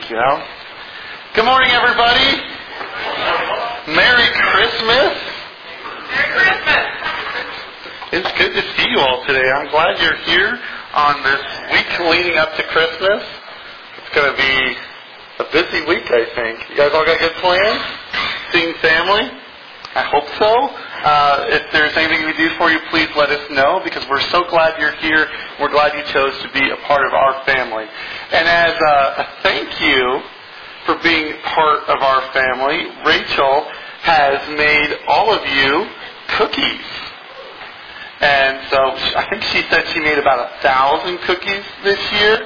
Good morning, everybody. Merry Christmas. Merry Christmas. It's good to see you all today. I'm glad you're here on this week leading up to Christmas. It's going to be a busy week, I think. You guys all got good plans? Seeing family? I hope so. If there's anything we do for you, please let us know, because we're so glad you're here. We're glad you chose to be a part of our family. And as a thank you for being part of our family, Rachel has made all of you cookies. And so I think she said she made about 1,000 cookies this year.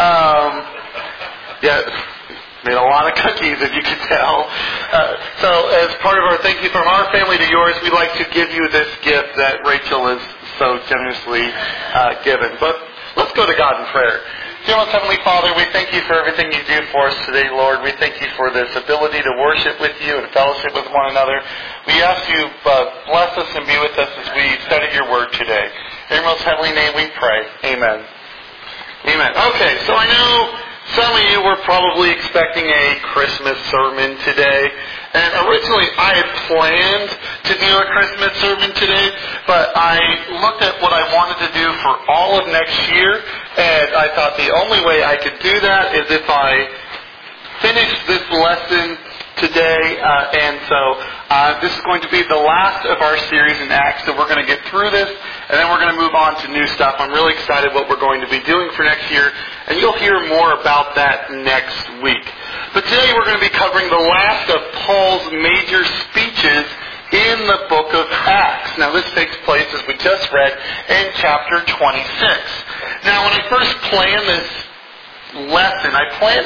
Made a lot of cookies, if you could tell. So as part of our thank you from our family to yours, we'd like to give you this gift that Rachel has so generously given. But let's go to God in prayer. Dear most Heavenly Father, we thank you for everything you do for us today, Lord. We thank you for this ability to worship with you and fellowship with one another. We ask you bless us and be with us as we study your word today. In your most heavenly name we pray. Amen. Amen. Okay, so I know some of you were probably expecting a Christmas sermon today. And originally I had planned to do a Christmas sermon today, but I looked at what I wanted to do for all of next year, and I thought the only way I could do that is if I finished this lesson today. And so this is going to be the last of our series in Acts, so we're going to get through this, and then we're going to move on to new stuff. I'm really excited what we're going to be doing for next year, and you'll hear more about that next week. But today we're going to be covering the last of Paul's major speeches in the book of Acts. Now this takes place, as we just read, in chapter 26. Now when I first planned this lesson, I planned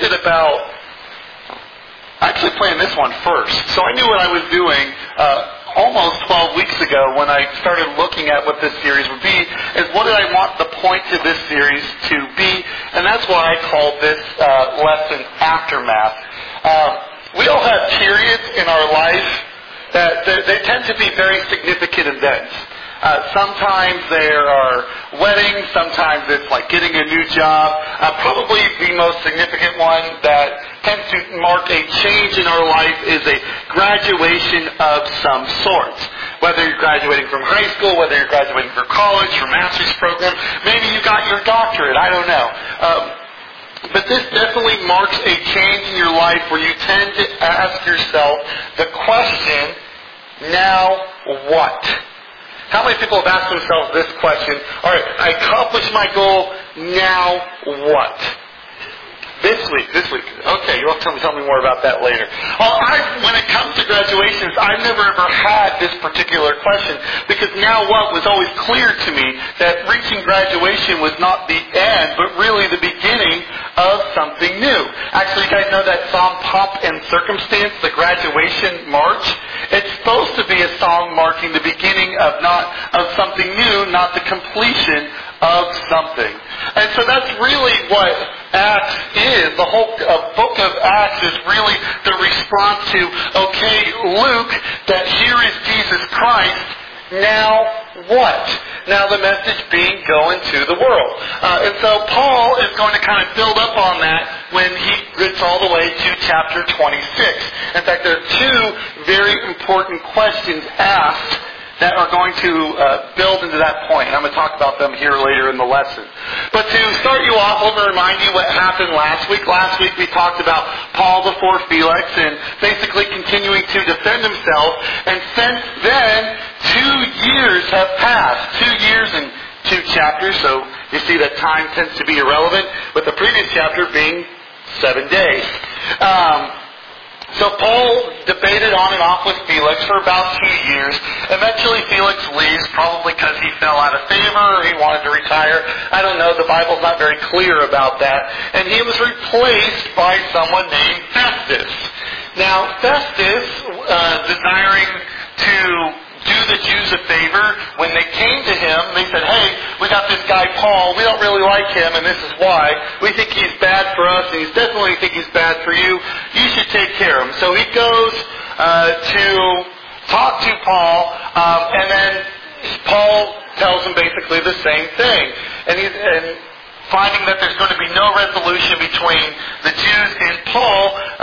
this one first. So I knew what I was doing almost 12 weeks ago when I started looking at what this series would be, is what did I want the point to this series to be, and that's why I called this lesson Aftermath. We all have periods in our life that they tend to be very significant events. Sometimes there are weddings, sometimes it's like getting a new job. Probably the most significant one that tends to mark a change in our life is a graduation of some sort. Whether you're graduating from high school, whether you're graduating from college, from master's program, maybe you got your doctorate, I don't know. But this definitely marks a change in your life where you tend to ask yourself the question, now what? How many people have asked themselves this question? All right, I accomplished my goal, now what? This week. Okay, you'll have to tell me more about that later. When it comes to graduations, I've never ever had this particular question, because now what was always clear to me that reaching graduation was not the end, but really the beginning of something new. Actually, you guys know that song Pomp and Circumstance, the graduation march? It's supposed to be a song marking the beginning of something new, not the completion of something. And so that's really what Acts is. The whole book of Acts is really the response to, okay, Luke, that here is Jesus Christ, now what? Now the message being go into the world. And so Paul is going to kind of build up on that when he gets all the way to chapter 26. In fact, there are two very important questions asked that are going to build into that point. And I'm going to talk about them here later in the lesson. But to start you off, let me remind you what happened last week. Last week we talked about Paul before Felix and basically continuing to defend himself. And since then, 2 years have passed. 2 years and 2 chapters. So you see that time tends to be irrelevant, with the previous chapter being 7 days. So Paul debated on and off with Felix for about 2 years. Eventually Felix leaves, probably because he fell out of favor or he wanted to retire. I don't know, the Bible's not very clear about that. And he was replaced by someone named Festus. Now Festus, desiring to do the Jews a favor, when they came to him, they said, hey, we got this guy Paul, we don't really like him, and this is why. We think he's bad for us, and he's definitely think he's bad for you. You should take care of him. So he goes to talk to Paul, and then Paul tells him basically the same thing. And finding that there's going to be no resolution between the Jews and Paul,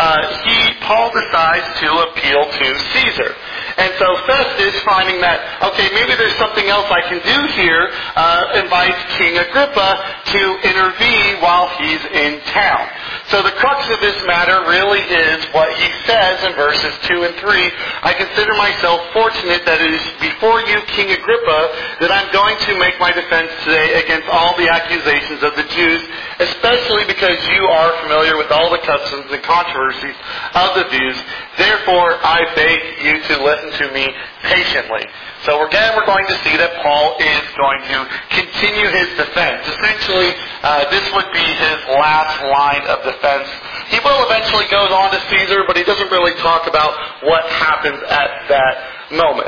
Paul decides to appeal to Caesar. And so Festus, finding that, okay, maybe there's something else I can do here, invites King Agrippa to intervene while he's in town. So the crux of this matter really is what he says in verses 2 and 3. I consider myself fortunate that it is before you, King Agrippa, that I'm going to make my defense today against all the accusations of the Jews, especially because you are familiar with all the customs and controversies of the Jews. Therefore, I beg you to listen to me patiently. So again, we're going to see that Paul is going to continue his defense. Essentially, this would be his last line of defense. He will eventually go on to Caesar, but he doesn't really talk about what happens at that moment.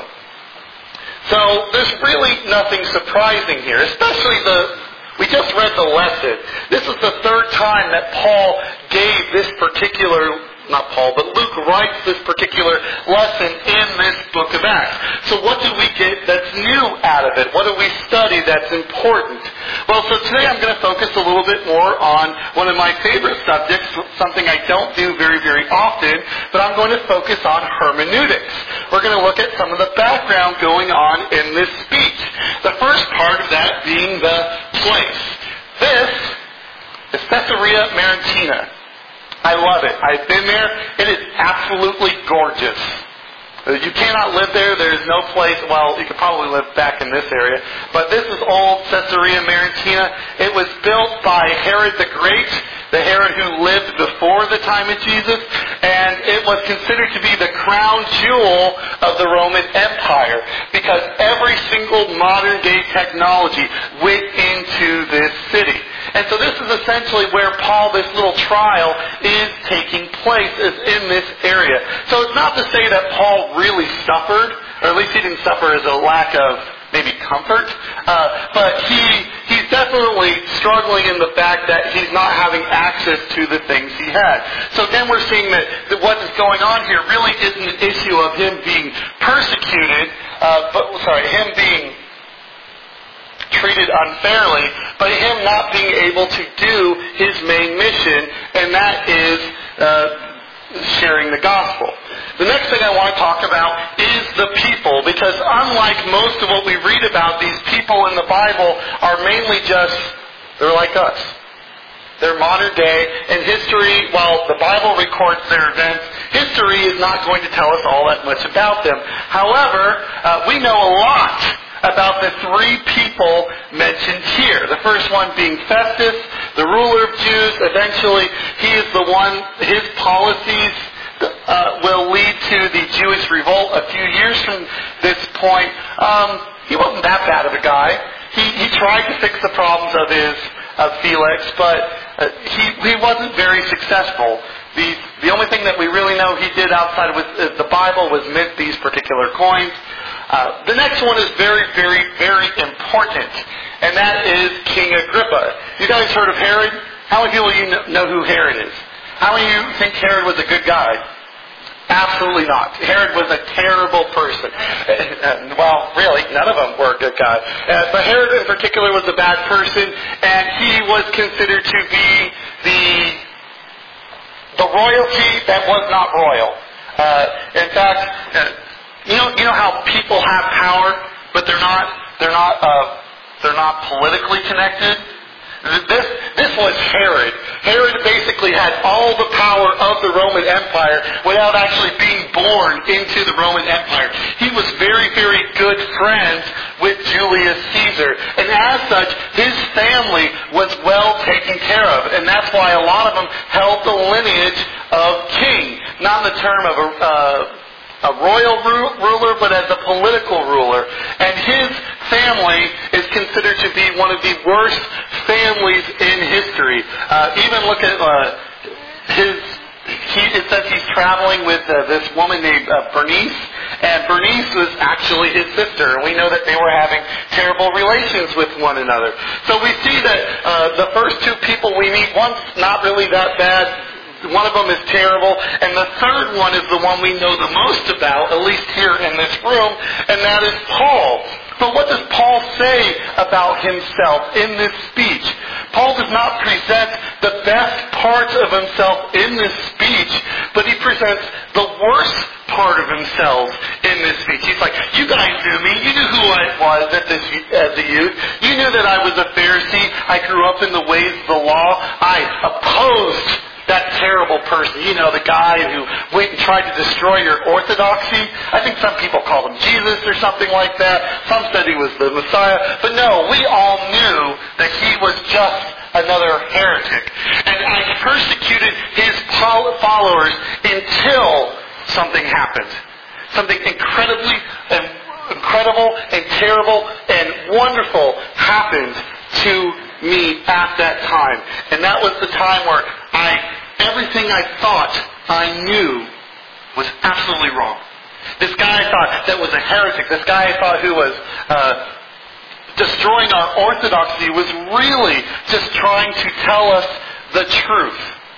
So there's really nothing surprising here, especially we just read the lesson. This is the third time that Paul gave this particular, not Paul, but Luke writes this particular lesson in this book of Acts. So what do we get that's new out of it? What do we study that's important? Well, so today I'm going to focus a little bit more on one of my favorite subjects, something I don't do very, very often, but I'm going to focus on hermeneutics. We're going to look at some of the background going on in this speech. The first part of that being the place. This is Caesarea Maritima. I love it. I've been there. It is absolutely gorgeous. You cannot live there. There is no place. Well, you could probably live back in this area. But this is old Caesarea Maritima. It was built by Herod the Great, the Herod who lived before the time of Jesus. And it was considered to be the crown jewel of the Roman Empire because every single modern day technology went into this city. And so this is essentially where Paul, this little trial, is taking place, is in this area. So it's not to say that Paul really suffered, or at least he didn't suffer as a lack of maybe comfort, but he's definitely struggling in the fact that he's not having access to the things he had. So then we're seeing that what is going on here really isn't an issue of him being persecuted, him being treated unfairly, but him not being able to do his main mission, and that is sharing the gospel. The next thing I want to talk about is the people, because unlike most of what we read about, these people in the Bible are mainly they're like us. They're modern day, and history, while the Bible records their events, history is not going to tell us all that much about them. However, we know a lot about the three people mentioned here. The first one being Festus, the ruler of Jews. Eventually, he is the one, his policies will lead to the Jewish revolt a few years from this point. He wasn't that bad of a guy. He tried to fix the problems of Felix, but he wasn't very successful. The only thing that we really know he did outside of the Bible was mint these particular coins. The next one is very, very, very important, and that is King Agrippa. You guys heard of Herod? How many people know who Herod is? How many of you think Herod was a good guy? Absolutely not. Herod was a terrible person. Well, really, none of them were a good guy. But Herod in particular was a bad person, and he was considered to be the royalty that was not royal. In fact, you know how people have power, but they're not politically connected. This was Herod. Herod basically had all the power of the Roman Empire without actually being born into the Roman Empire. He was very, very good friends with Julius Caesar. And as such, his family was well taken care of. And that's why a lot of them held the lineage of king. Not in the term of a royal ruler, but as a political ruler. And his family is considered to be one of the worst families in history. Even look at it says he's traveling with this woman named Bernice, and Bernice was actually his sister. And we know that they were having terrible relations with one another. So we see that the first two people we meet, one's not really that bad. One of them is terrible, and the third one is the one we know the most about, at least here in this room, and that is Paul. But what does Paul say about himself in this speech? Paul does not present the best parts of himself in this speech, sense, the worst part of himself in this speech. He's like, you guys knew me. You knew who I was as a youth. You knew that I was a Pharisee. I grew up in the ways of the law. I opposed that terrible person. You know, the guy who went and tried to destroy your orthodoxy. I think some people call him Jesus or something like that. Some said he was the Messiah. But no, we all knew that he was just another heretic. And I persecuted his followers until something happened. Something incredible and terrible and wonderful happened to me at that time. And that was the time where everything I thought I knew was absolutely wrong. This guy I thought that was a heretic, this guy I thought who was destroying our orthodoxy was really just trying to tell us the truth.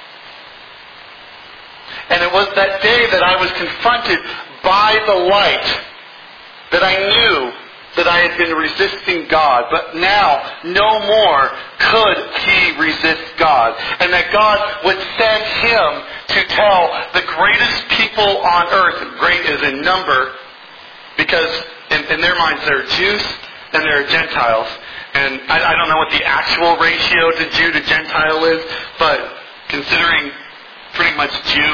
And it was that day that I was confronted by the light that I knew that I had been resisting God, but now no more could he resist God. And that God would send him to tell the greatest people on earth, great is in number, because in their minds there are Jews and there are Gentiles. And I don't know what the actual ratio to Jew to Gentile is, but considering pretty much Jew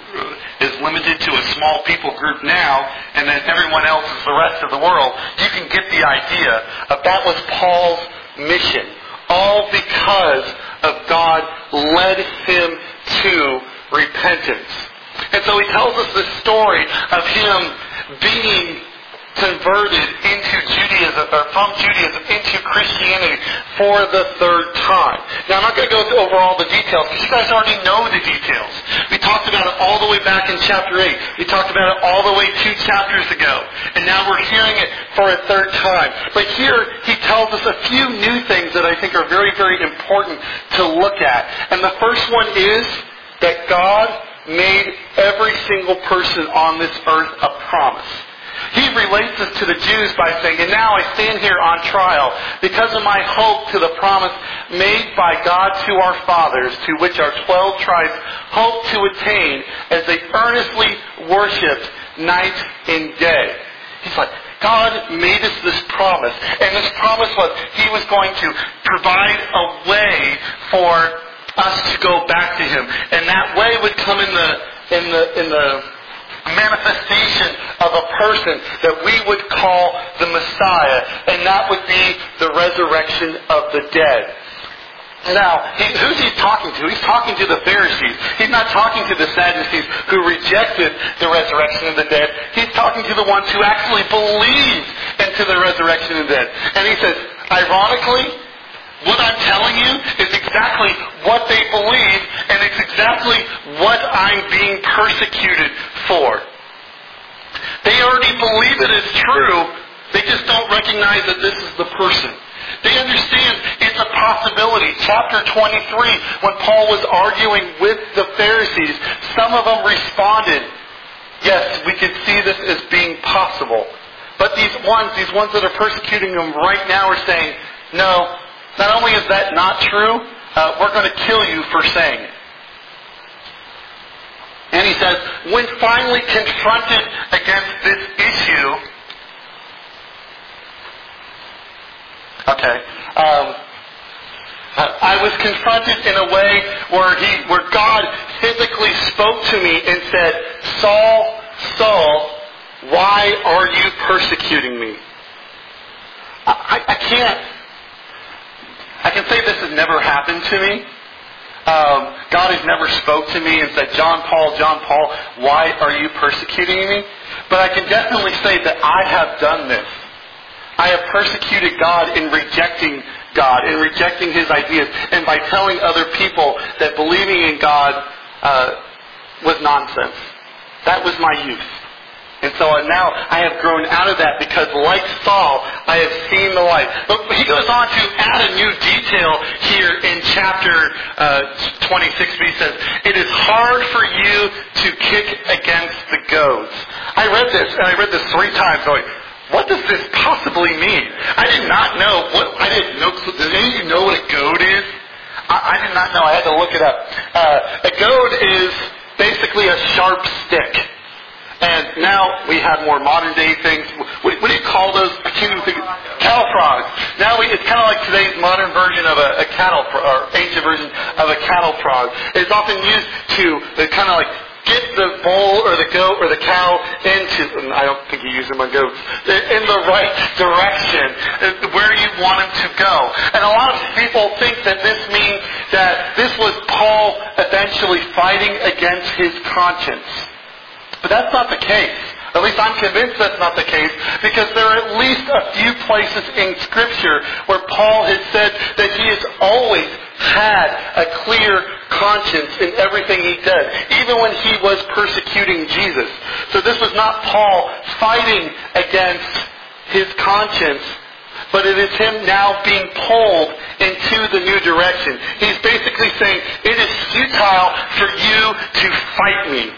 is limited to a small people group now, and then everyone else is the rest of the world, you can get the idea of that was Paul's mission. All because of God led him to repentance. And so he tells us the story of him being converted into Judaism, or from Judaism into Christianity for the third time. Now, I'm not going to go over all the details, because you guys already know the details. We talked about it all the way back in chapter 8. We talked about it all the way 2 chapters ago. And now we're hearing it for a third time. But here, he tells us a few new things that I think are very, very important to look at. And the first one is that God made every single person on this earth a promise. He relates this to the Jews by saying, and now I stand here on trial because of my hope to the promise made by God to our fathers, to which our 12 tribes hope to attain as they earnestly worshipped night and day. He's like, God made us this promise, and this promise was He was going to provide a way for us to go back to Him, and that way would come in the manifestation of a person that we would call the Messiah, and that would be the resurrection of the dead. Now, who's he talking to? He's talking to the Pharisees. He's not talking to the Sadducees who rejected the resurrection of the dead. He's talking to the ones who actually believe into the resurrection of the dead. And he says, ironically, what I'm telling you is exactly what they believe, and it's exactly what I'm being persecuted for. They already believe it is true, they just don't recognize that this is the person. They understand it's a possibility. Chapter 23, when Paul was arguing with the Pharisees, some of them responded, yes, we could see this as being possible. But these ones that are persecuting them right now are saying, no, not only is that not true, we're going to kill you for saying it. And he says, when finally confronted against this issue, I was confronted in a way where God physically spoke to me and said, Saul, Saul, why are you persecuting me? I can say this has never happened to me. God has never spoke to me and said, John Paul, why are you persecuting me? But I can definitely say that I have done this. I have persecuted God in rejecting God, in rejecting His ideas, and by telling other people that believing in God was nonsense. That was my youth. And so now I have grown out of that because, like Saul, I have seen the light. But he goes on to add a new detail here in chapter 26. He says, it is hard for you to kick against the goads. I read this 3 times going, what does this possibly mean? I did not know. Does any of you know what a goad is? I did not know. I had to look it up. A goad is basically a sharp stick. And now we have more modern day things. What do you call those? I can't even think. Cattle prods. Now it's kind of like today's modern version of a cattle or ancient version of a cattle prod. It's often used to kind of like get the bull or the goat or the cow into, I don't think you use them on goats, in the right direction, where you want them to go. And a lot of people think that this means that this was Paul eventually fighting against his conscience. But that's not the case. At least I'm convinced that's not the case, because there are at least a few places in Scripture where Paul has said that he has always had a clear conscience in everything he did, even when he was persecuting Jesus. So this was not Paul fighting against his conscience, but it is him now being pulled into the new direction. He's basically saying, it is futile for you to fight me.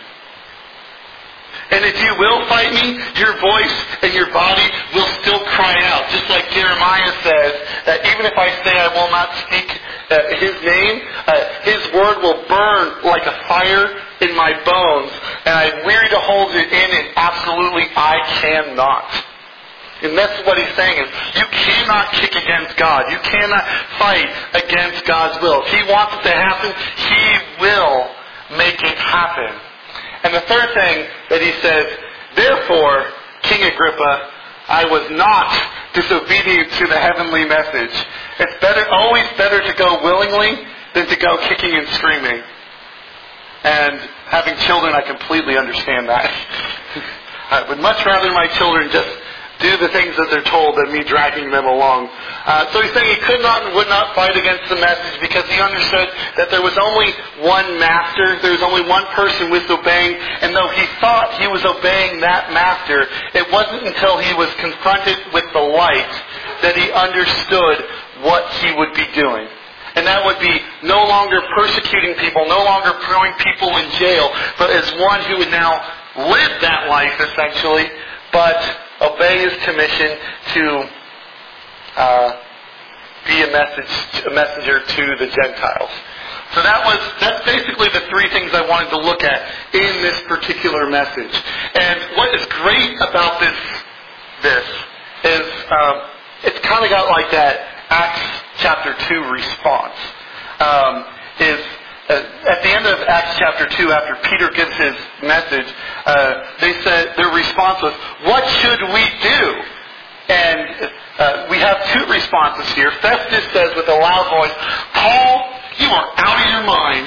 And if you will fight me, your voice and your body will still cry out. Just like Jeremiah says, that even if I say I will not speak his name, his word will burn like a fire in my bones. And I'm weary to hold it in, and absolutely I cannot. And that's what he's saying is, you cannot kick against God. You cannot fight against God's will. If he wants it to happen, he will make it happen. And the third thing that he says, therefore, King Agrippa, I was not disobedient to the heavenly message. It's always better to go willingly than to go kicking and screaming. And having children, I completely understand that. I would much rather my children just do the things that they're told than me dragging them along. So he's saying he could not and would not fight against the message because he understood that there was only one master, there was only one person with obeying, and though he thought he was obeying that master, it wasn't until he was confronted with the light that he understood what he would be doing. And that would be no longer persecuting people, no longer throwing people in jail, but as one who would now live that life essentially, but obey his commission to be a messenger to the Gentiles. So that's basically the three things I wanted to look at in this particular message. And what is great about this is it's kind of got like that Acts chapter 2 response. At the end of Acts chapter 2, after Peter gives his message, they said their response was, "What should we do?" And we have two responses here. Festus says with a loud voice, "Paul, you are out of your mind.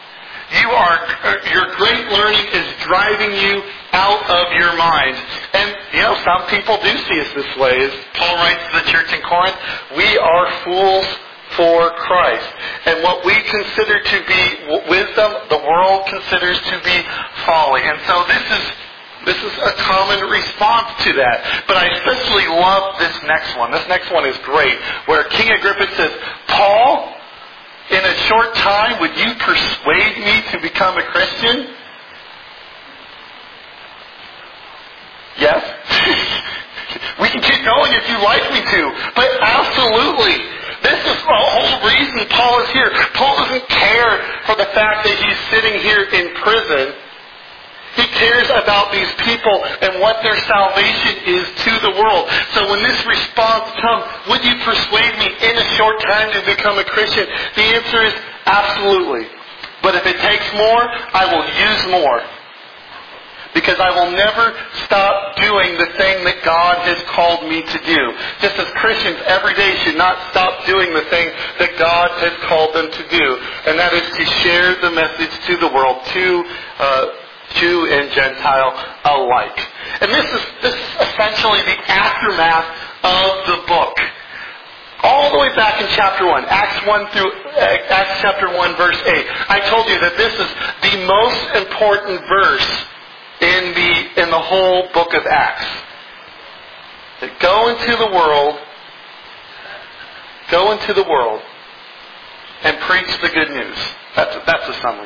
Your great learning is driving you out of your mind." And some people do see us this way. As Paul writes to the church in Corinth, we are fools for Christ. And what we consider to be wisdom, the world considers to be folly. And so this is a common response to that. But I especially love this next one. This next one is great, where King Agrippa says, "Paul, in a short time, would you persuade me to become a Christian?" Yes? We can keep going if you'd like me to. But absolutely. This is the whole reason Paul is here. Paul doesn't care for the fact that he's sitting here in prison. He cares about these people and what their salvation is to the world. So when this response comes, would you persuade me in a short time to become a Christian? The answer is absolutely. But if it takes more, I will use more. Because I will never stop doing the thing that God has called me to do. Just as Christians every day should not stop doing the thing that God has called them to do. And that is to share the message to the world, to Jew and Gentile alike. And this is essentially the aftermath of the book. All the way back in chapter 1, Acts chapter 1, verse 8. I told you that this is the most important verse in the whole book of Acts. That go into the world and preach the good news. That's a summary.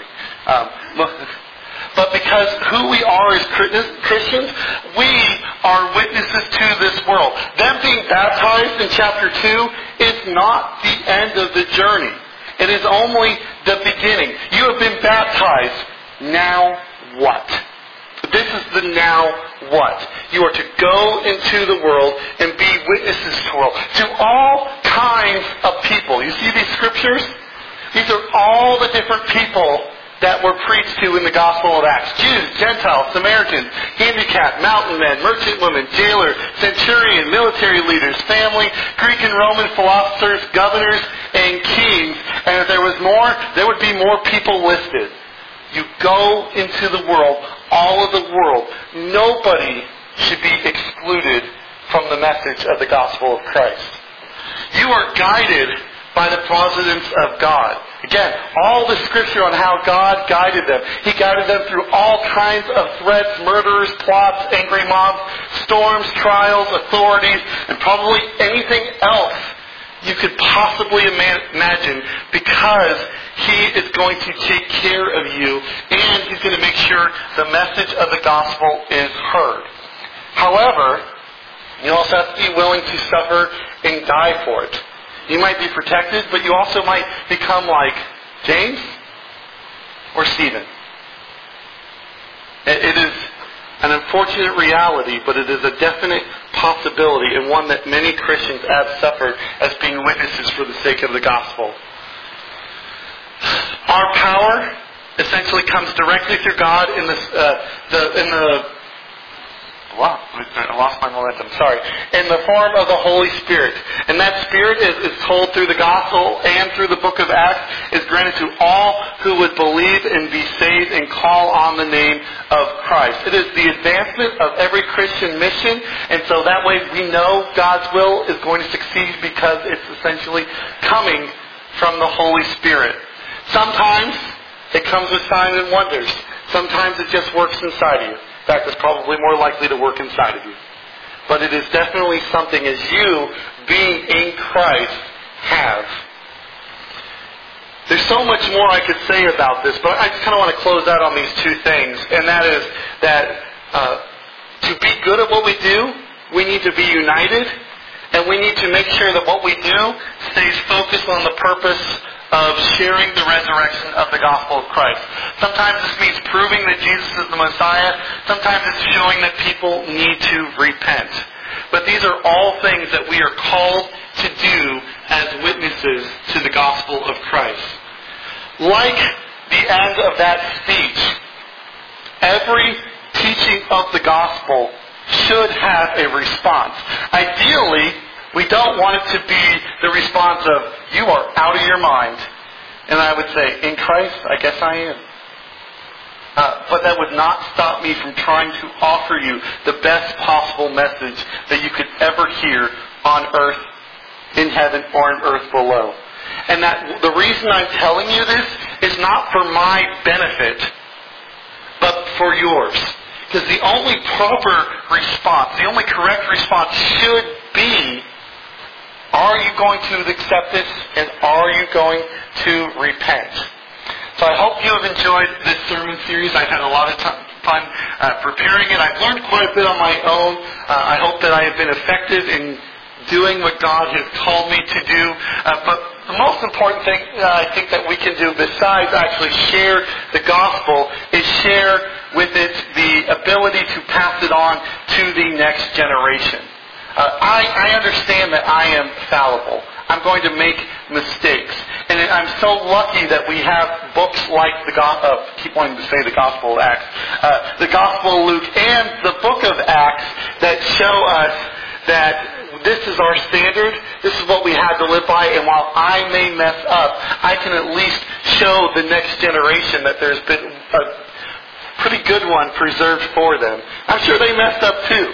But because who we are as Christians, we are witnesses to this world. Them being baptized in chapter 2 is not the end of the journey. It is only the beginning. You have been baptized. now what? This is the now what. You are to go into the world and be witnesses to the world, to all kinds of people. You see these scriptures? These are all the different people that were preached to in the Gospel of Acts. Jews, Gentiles, Samaritans, handicapped, mountain men, merchant women, jailer, centurion, military leaders, family, Greek and Roman philosophers, governors, and kings. And if there was more, there would be more people listed. You go into the world, all of the world. Nobody should be excluded from the message of the gospel of Christ. You are guided by the providence of God. Again, all the scripture on how God guided them. He guided them through all kinds of threats, murders, plots, angry mobs, storms, trials, authorities, and probably anything else you could possibly imagine, because He is going to take care of you, and He's going to make sure the message of the gospel is heard. However, you also have to be willing to suffer and die for it. You might be protected, but you also might become like James or Stephen. It is an unfortunate reality, but it is a definite possibility, and one that many Christians have suffered as being witnesses for the sake of the gospel. Our power essentially comes directly through God in I lost my momentum. Sorry. In the form of the Holy Spirit. And that Spirit is told through the Gospel and through the book of Acts, is granted to all who would believe and be saved and call on the name of Christ. It is the advancement of every Christian mission, and so that way we know God's will is going to succeed because it's essentially coming from the Holy Spirit. Sometimes it comes with signs and wonders. Sometimes it just works inside of you. In fact, it's probably more likely to work inside of you. But it is definitely something, as you, being in Christ, have. There's so much more I could say about this, but I just kind of want to close out on these two things. And that is that to be good at what we do, we need to be united. And we need to make sure that what we do stays focused on the purpose of sharing the resurrection of the gospel of Christ. Sometimes this means proving that Jesus is the Messiah. Sometimes it's showing that people need to repent. But these are all things that we are called to do as witnesses to the gospel of Christ. Like the end of that speech, every teaching of the gospel should have a response. Ideally, we don't want it to be the response of, you are out of your mind. And I would say, in Christ, I guess I am. But that would not stop me from trying to offer you the best possible message that you could ever hear on earth, in heaven, or on earth below. And that the reason I'm telling you this is not for my benefit, but for yours. Because the only proper response, the only correct response should be, are you going to accept this, and are you going to repent? So I hope you have enjoyed this sermon series. I've had a lot of fun preparing it. I've learned quite a bit on my own. I hope that I have been effective in doing what God has called me to do. But the most important thing I think that we can do, besides actually share the gospel, is share with it the ability to pass it on to the next generation. I understand that I am fallible. I'm going to make mistakes. And I'm so lucky that we have books like keep wanting to say the Gospel of Acts, the Gospel of Luke, and the book of Acts that show us that this is our standard, this is what we have to live by, and while I may mess up, I can at least show the next generation that there's been a pretty good one preserved for them. I'm sure they messed up too.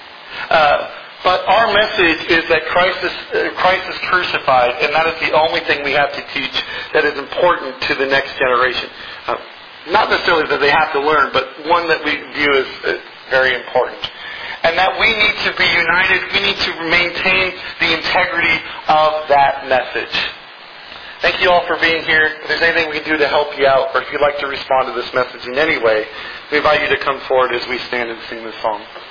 But our message is that Christ is crucified, and that is the only thing we have to teach that is important to the next generation. Not necessarily that they have to learn, but one that we view as very important. And that we need to be united, we need to maintain the integrity of that message. Thank you all for being here. If there's anything we can do to help you out, or if you'd like to respond to this message in any way, we invite you to come forward as we stand and sing this song.